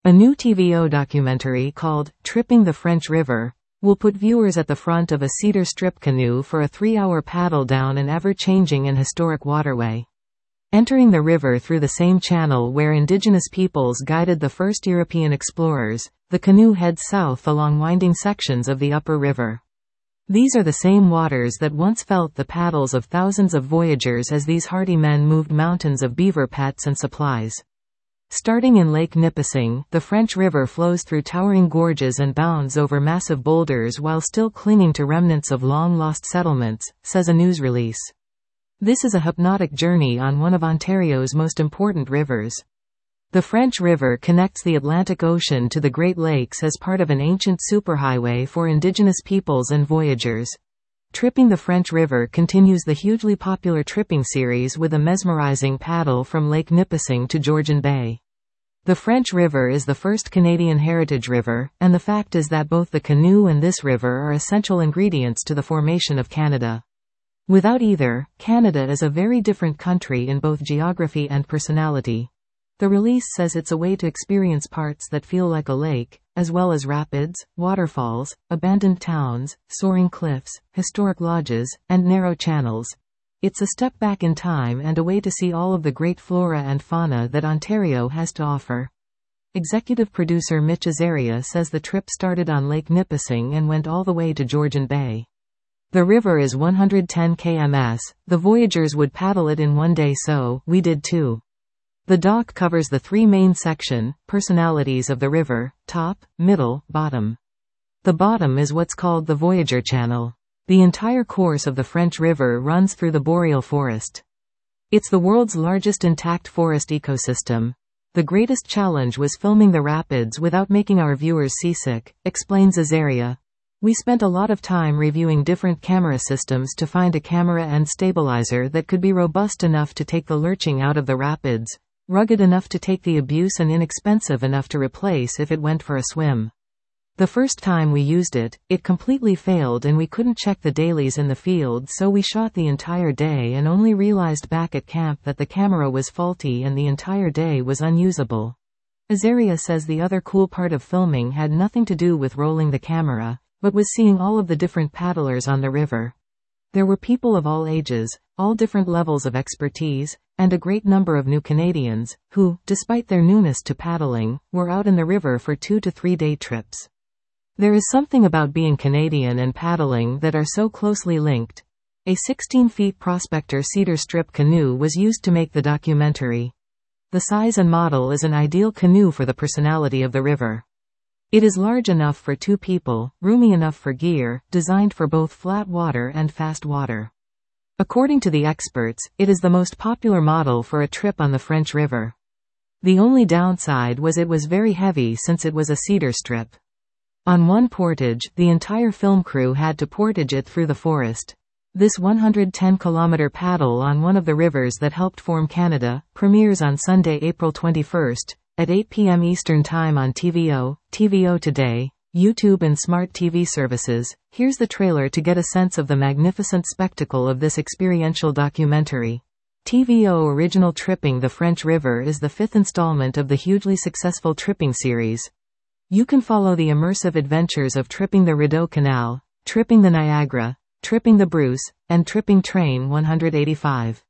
A new TVO documentary called Tripping the French River will put viewers at the front of a cedar strip canoe for a 3-hour paddle down an ever-changing and historic waterway. Entering the river through the same channel where indigenous peoples guided the first European explorers, the canoe heads south along winding sections of the upper river. These are the same waters that once felt the paddles of thousands of voyagers as these hardy men moved mountains of beaver pets and supplies. Starting in Lake Nipissing, the French River flows through towering gorges and bounds over massive boulders while still clinging to remnants of long-lost settlements, says a news release. This is a hypnotic journey on one of Ontario's most important rivers. The French River connects the Atlantic Ocean to the Great Lakes as part of an ancient superhighway for Indigenous peoples and voyagers. Tripping the French River continues the hugely popular tripping series with a mesmerizing paddle from Lake Nipissing to Georgian Bay. The French River is the first Canadian heritage river, and the fact is that both the canoe and this river are essential ingredients to the formation of Canada. Without either, Canada is a very different country in both geography and personality. The release says it's a way to experience parts that feel like a lake, as well as rapids, waterfalls, abandoned towns, soaring cliffs, historic lodges, and narrow channels. It's a step back in time and a way to see all of the great flora and fauna that Ontario has to offer. Executive producer Mitch Azaria says the trip started on Lake Nipissing and went all the way to Georgian Bay. The river is 110 kms, the voyagers would paddle it in one day, so we did too. The doc covers the 3 main personalities of the river: top, middle, bottom. The bottom is what's called the Voyager Channel. The entire course of the French River runs through the boreal forest. It's the world's largest intact forest ecosystem. The greatest challenge was filming the rapids without making our viewers seasick, explains Azaria. We spent a lot of time reviewing different camera systems to find a camera and stabilizer that could be robust enough to take the lurching out of the rapids, rugged enough to take the abuse, and inexpensive enough to replace if it went for a swim. The first time we used it, it completely failed and we couldn't check the dailies in the field, so we shot the entire day and only realized back at camp that the camera was faulty and the entire day was unusable. Azaria says the other cool part of filming had nothing to do with rolling the camera, but was seeing all of the different paddlers on the river. There were people of all ages, all different levels of expertise, and a great number of new Canadians, who, despite their newness to paddling, were out in the river for 2 to 3 day trips. There is something about being Canadian and paddling that are so closely linked. A 16-foot Prospector cedar strip canoe was used to make the documentary. The size and model is an ideal canoe for the personality of the river. It is large enough for 2 people, roomy enough for gear, designed for both flat water and fast water. According to the experts, it is the most popular model for a trip on the French River. The only downside was it was very heavy since it was a cedar strip. On one portage, the entire film crew had to portage it through the forest. This 110-kilometer paddle on one of the rivers that helped form Canada premieres on Sunday, April 21st, at 8 p.m. Eastern Time on TVO, TVO Today, YouTube and smart TV services. Here's the trailer to get a sense of the magnificent spectacle of this experiential documentary. TVO original Tripping the French River is the 5th installment of the hugely successful Tripping series. You can follow the immersive adventures of Tripping the Rideau Canal, Tripping the Niagara, Tripping the Bruce, and Tripping Train 185.